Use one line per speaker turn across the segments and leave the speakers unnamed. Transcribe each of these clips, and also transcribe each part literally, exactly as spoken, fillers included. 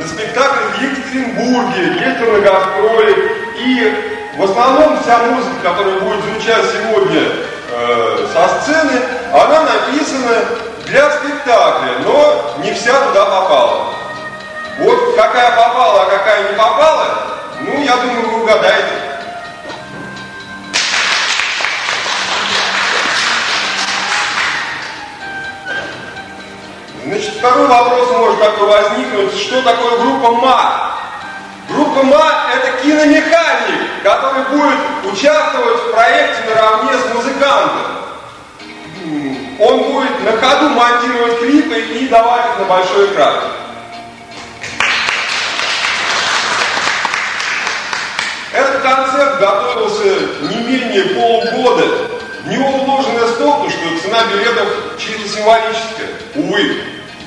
на спектаклях в Екатеринбурге, ездил на гастроли. И в основном вся музыка, которая будет звучать сегодня э, со сцены, она написана для спектакля, но не вся туда попала. Вот какая попала, а какая не попала, ну, я думаю, вы угадаете. Значит, второй вопрос может такой возникнуть, что такое группа МА? Группа МА – это киномеханик, который будет участвовать в проекте наравне с музыкантом. Он будет на ходу монтировать клипы и давать их на большой экран. Этот концерт готовился не менее полугода. В него вложено столько, что цена билетов чисто символическая. Увы.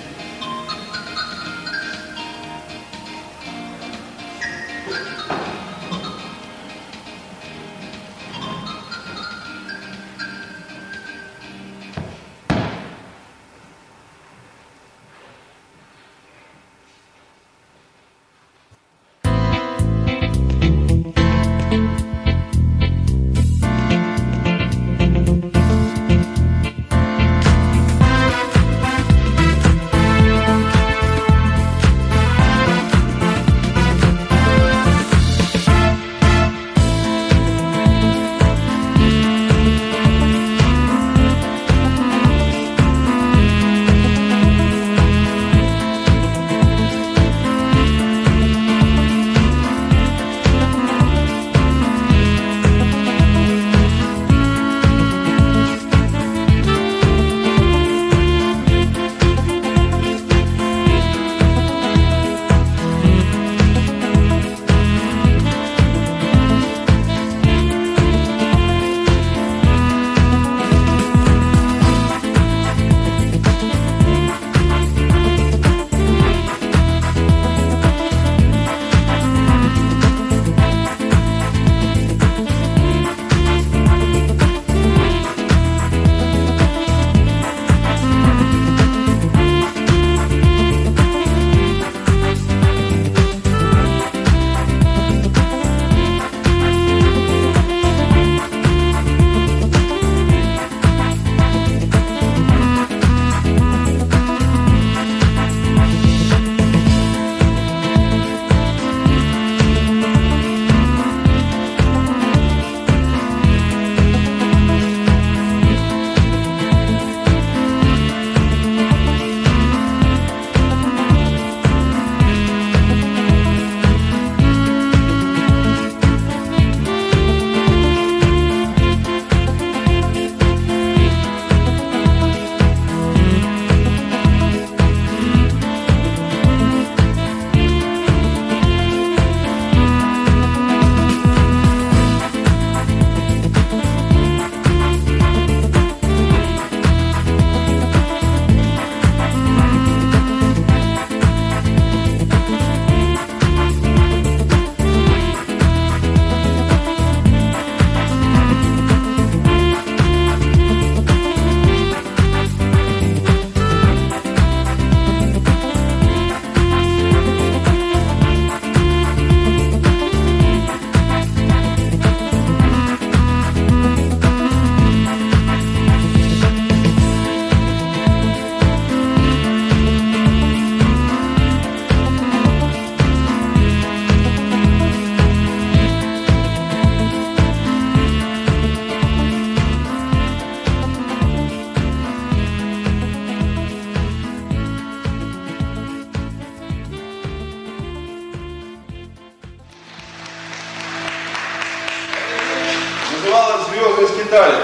Называлась «Звездный скиталец».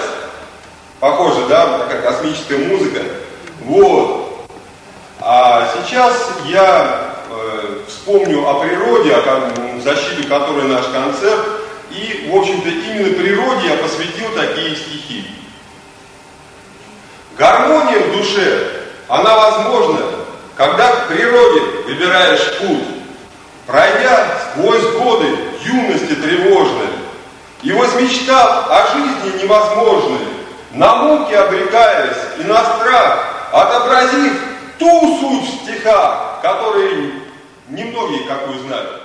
Похоже, да? Такая космическая музыка. Вот. А сейчас я э, вспомню о природе, о защите которой наш концерт. И, в общем-то, именно природе я посвятил такие стихи. Гармония в душе, она возможна, когда к природе выбираешь путь, пройдя сквозь годы юности тревожной, и возмечтав о жизни невозможной, на муки обрекаясь и на страх, отобразив ту суть в стихах, которые немногие какую знают.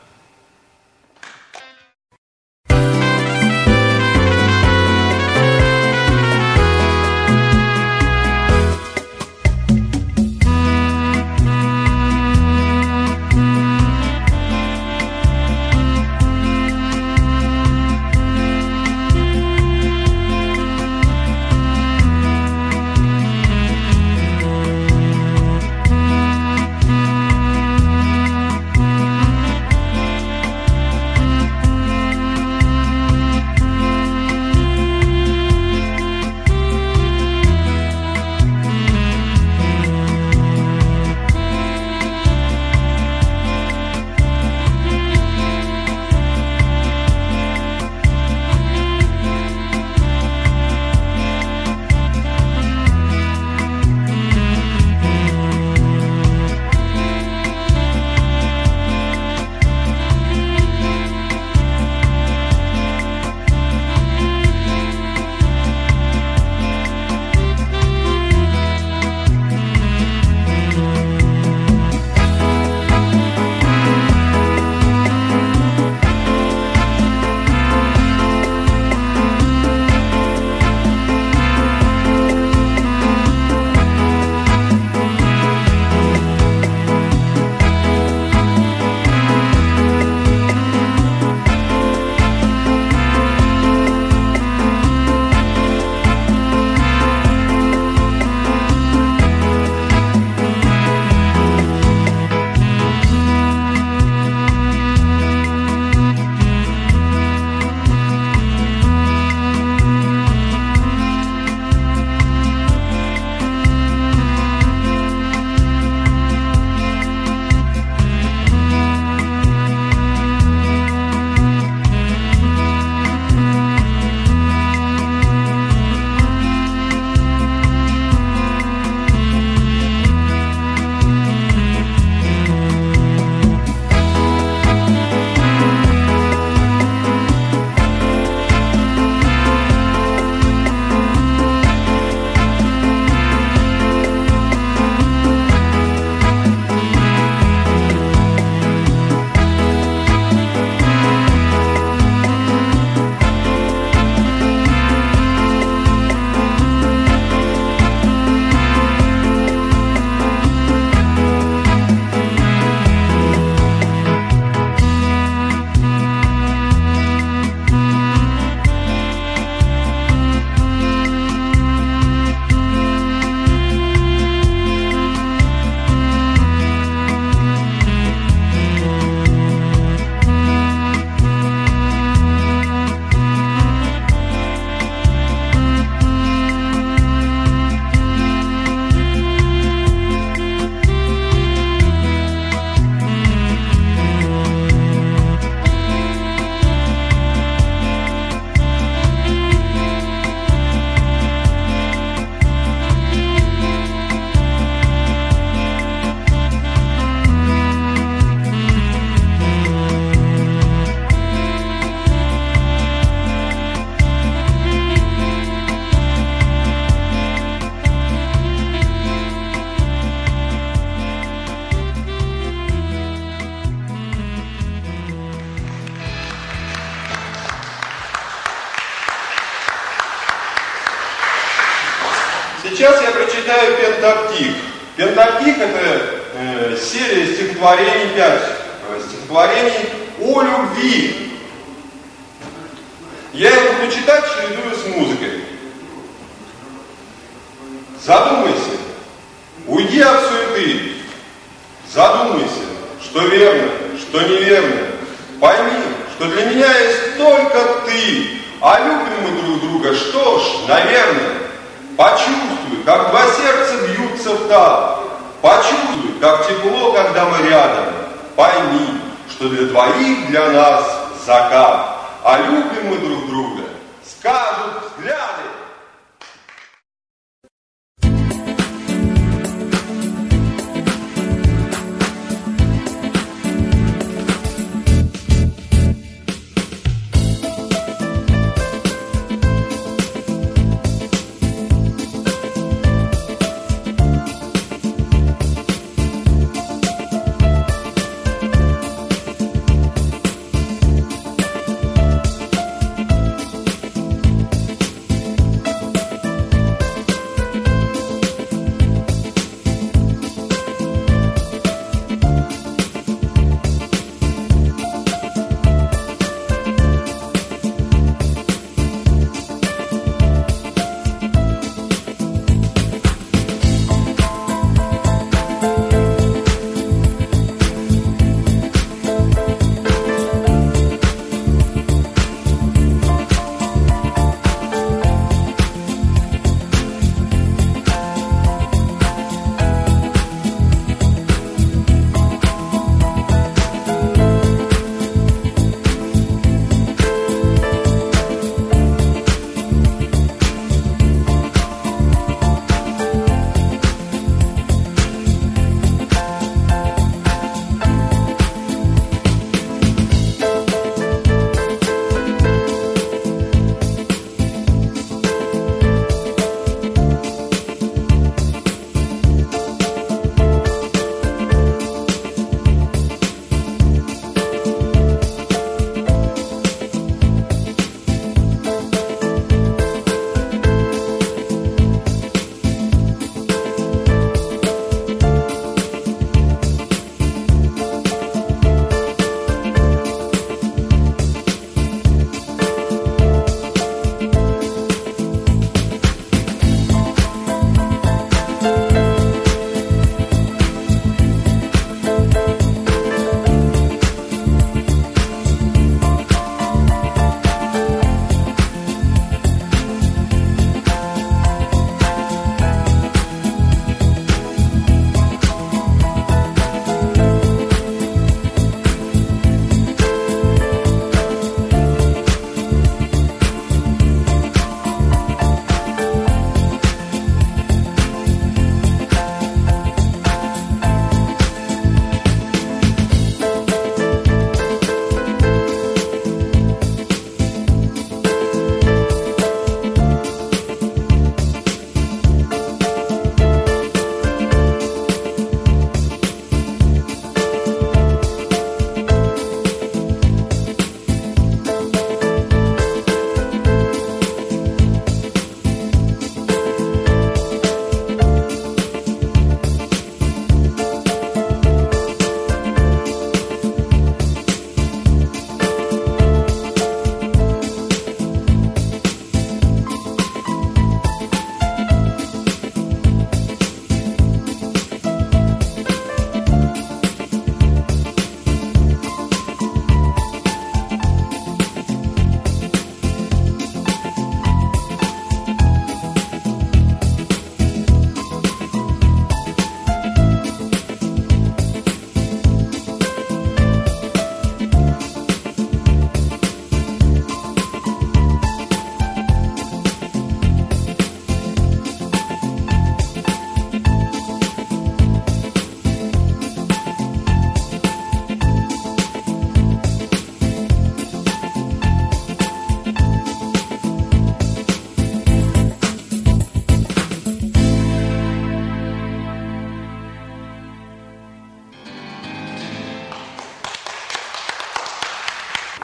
Сейчас я прочитаю пентаптик. Пентаптик — это э, серия стихотворений, пять э, стихотворений о любви. Я его буду читать, чередуя с музыкой. Задумайся, уйди от суеты. Задумайся, что верно, что неверно. Пойми, что для меня есть только ты, а любим мы друг друга, что ж, наверное. Почувствуй, как два сердца бьются в такт. Почувствуй, как тепло, когда мы рядом. Пойми, что для двоих, для нас закат. А любим мы друг друга, скажут взгляды.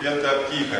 пентаптиха.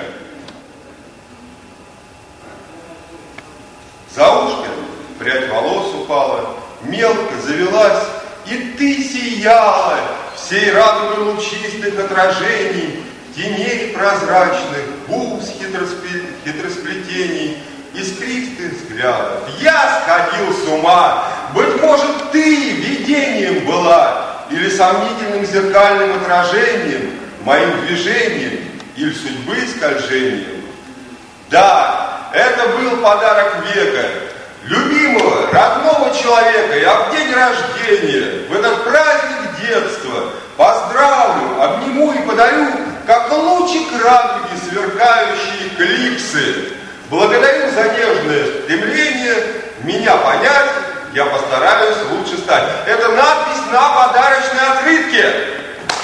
За ушко прядь волос упала, мелко завелась, и ты сияла всей радугой лучистых отражений, теней прозрачных, бус хитросплетений, искристых взглядов. Я сходил с ума, быть может, ты видением была, или сомнительным зеркальным отражением, моим движением, или судьбы скольжением. Да, это был подарок века, любимого, родного человека. Я в день рождения, в этот праздник детства, поздравлю, обниму и подарю, как лучик радуги, сверкающие клипсы. Благодарю за нежное стремление меня понять, я постараюсь лучше стать. Это надпись на подарочной открытке.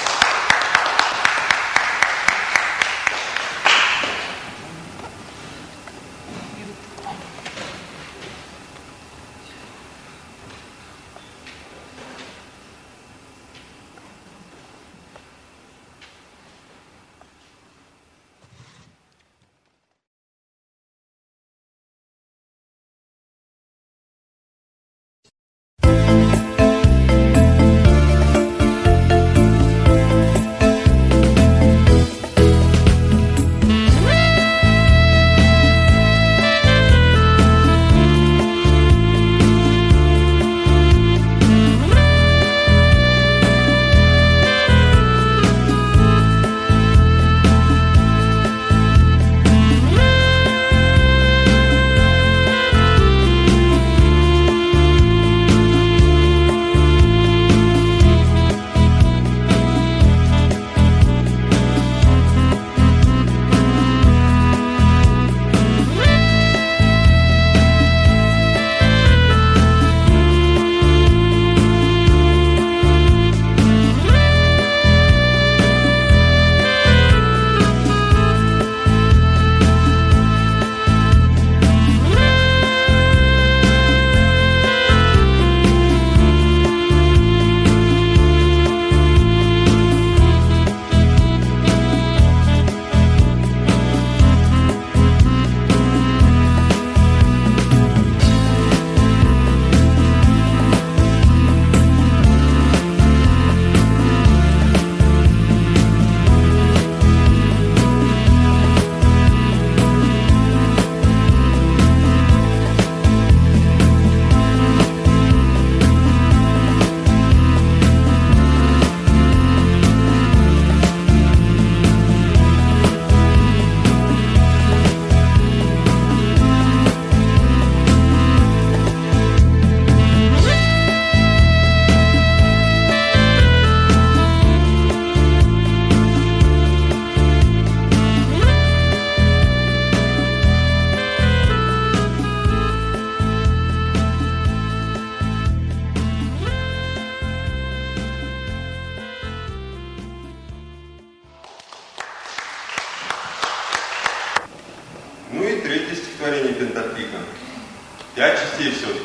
Пять частей все-таки.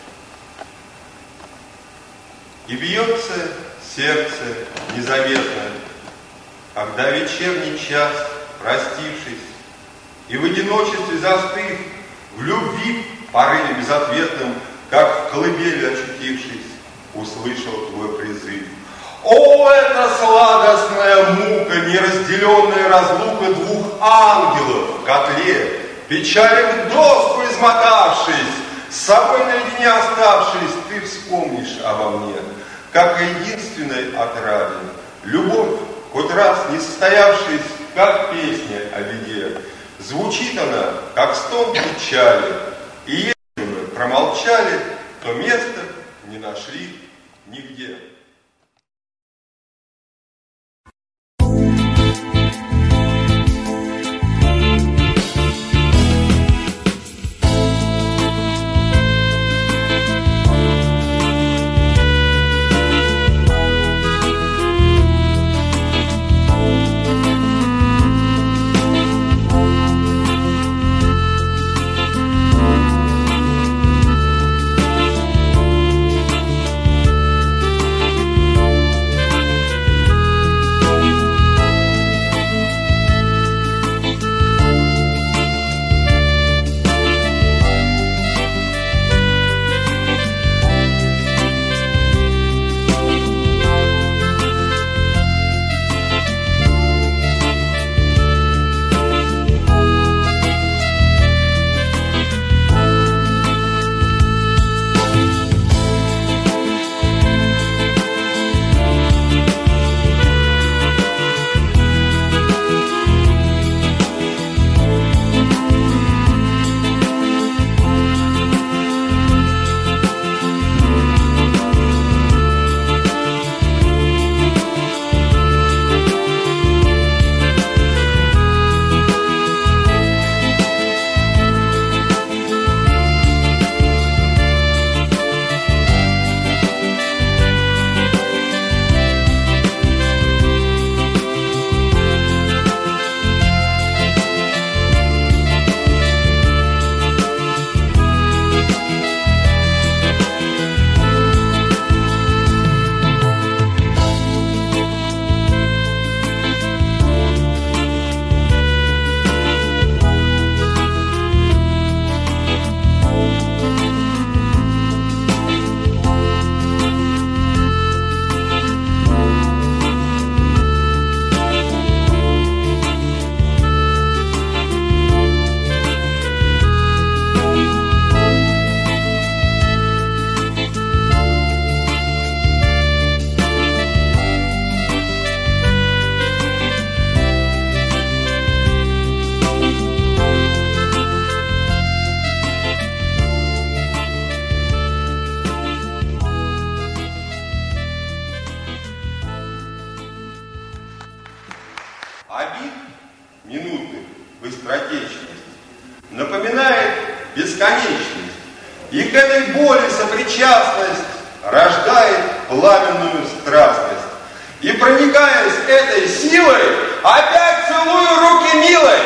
И бьется сердце незаметно, когда вечерний час, простившись, и в одиночестве застыв, в любви порыве безответном, как в колыбели очутившись, услышал твой призыв. О, это сладостная мука, неразделенная разлука двух ангелов в котле, печален доску измотавшись, с собой наедине оставшись, ты вспомнишь обо мне, как о единственной отраде. Любовь, хоть раз не состоявшись, как песня о беде, звучит она, как стон печали, и если мы промолчали, то места не нашли нигде. обид минутных быстротечность напоминает бесконечность. И к этой боли сопричастность рождает пламенную страстность. И проникаясь этой силой, опять целую руки милой.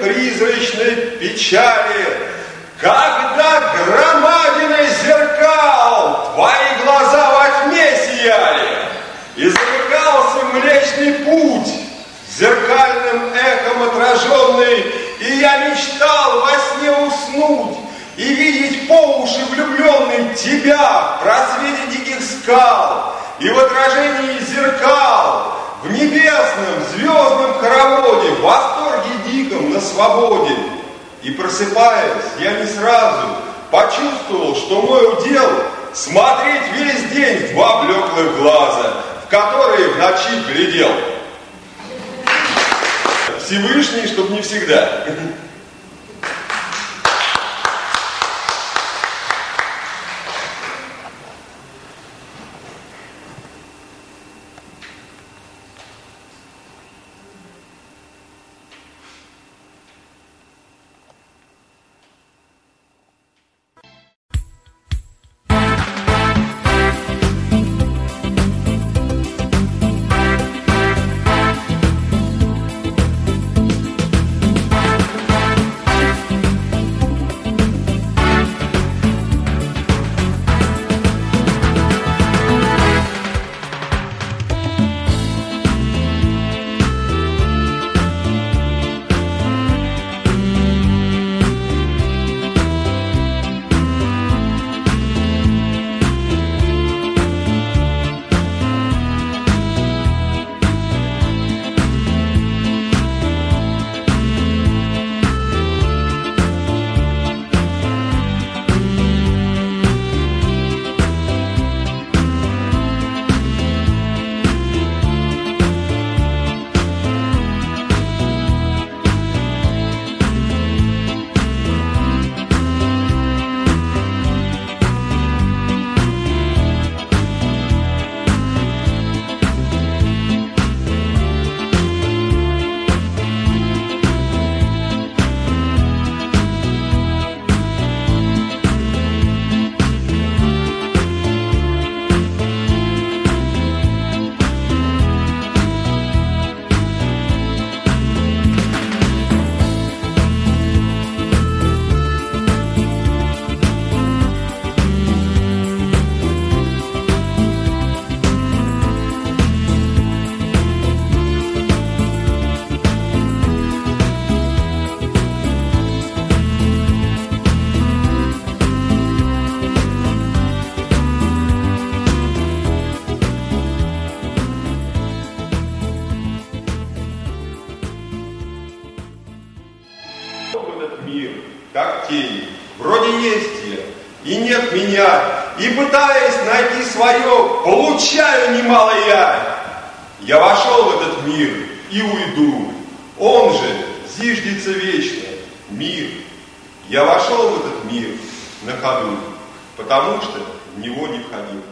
призрачной печали, когда громадиной зеркал твои глаза во тьме сияли, и замыкался Млечный Путь, зеркальным эхом отраженный, и я мечтал во сне уснуть и видеть по уши влюбленный тебя в просвете диких скал и в отражении зеркал, в небесном звездном хороводе, в восторге диком на свободе. И просыпаясь, я не сразу почувствовал, что мой удел смотреть весь день в два блеклых глаза, в которые в ночи глядел. Всевышний, чтоб не всегда. Как тень, вроде есть я, и нет меня, и пытаясь найти свое, получаю немало я. Я вошел в этот мир и уйду, он же зиждется вечно, мир. Я вошел в этот мир на ходу, потому что в него не входил.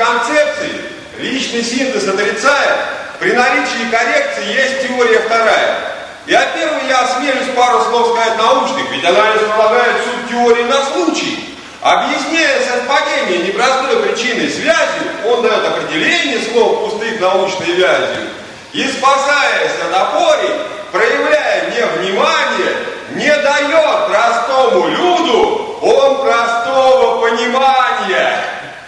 концепций личный синтез отрицает, при наличии коррекции есть теория вторая. И о первой я осмелюсь пару слов сказать научных, ведь она располагает суть теории на случай. Объясняя совпадение непростой причиной связью, он дает определение слов пустых научной вязью, и, спасаясь от опорий, проявляя невнимание, не дает простому люду он простого понимания.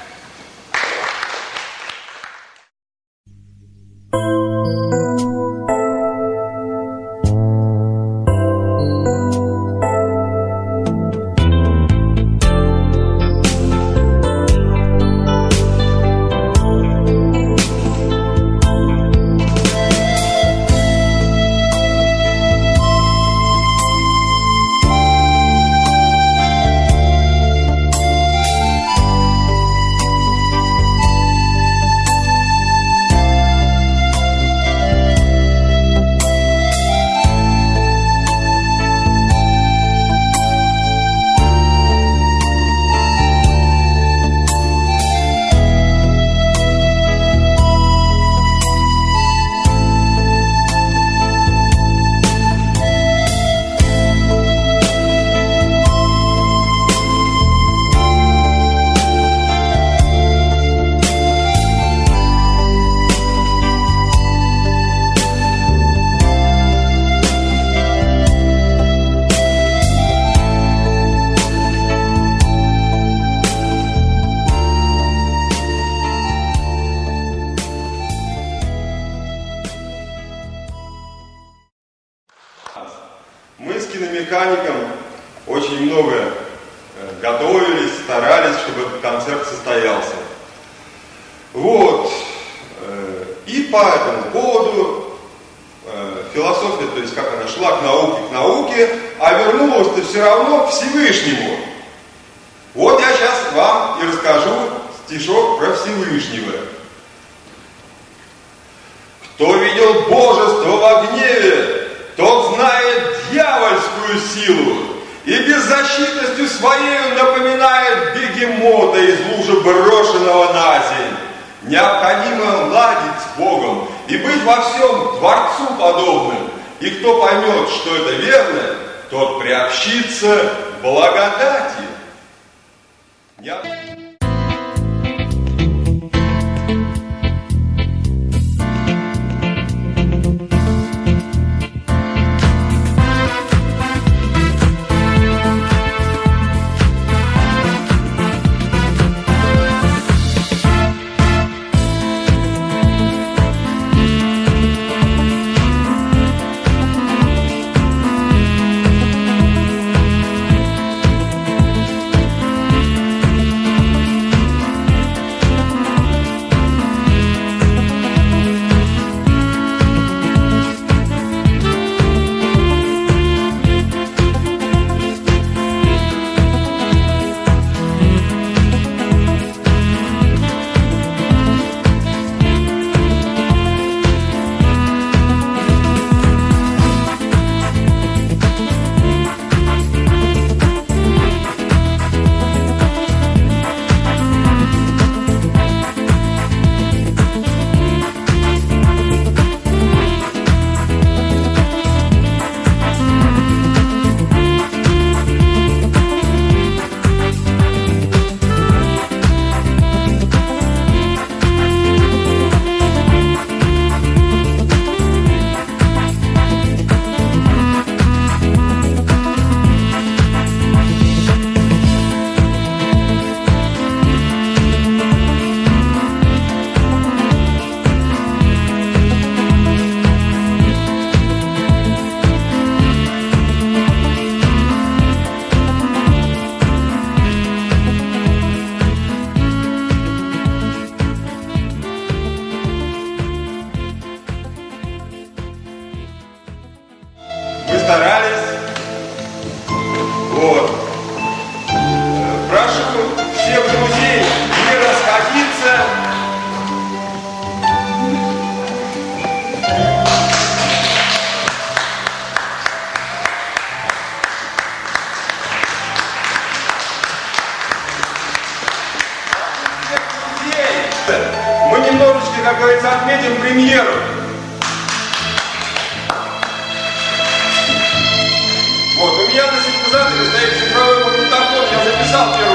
Мы с киномехаником очень много готовились, старались, чтобы этот концерт состоялся. Вот. И по этому поводу философия, то есть как она шла к науке, к науке, а вернулась-то все равно к Всевышнему. Вот я сейчас вам и расскажу стишок про Всевышнего. Кто видел божество во гневе, тот знает дьявольскую силу и беззащитностью своей напоминает бегемота из лужи, брошенного на земь. Необходимо ладить с Богом и быть во всем Творцу подобным. И кто поймет, что это верно, тот приобщится к благодати. премьеру. Вот, у меня на синтезаторе стоит цифровой магнитофон, я записал первый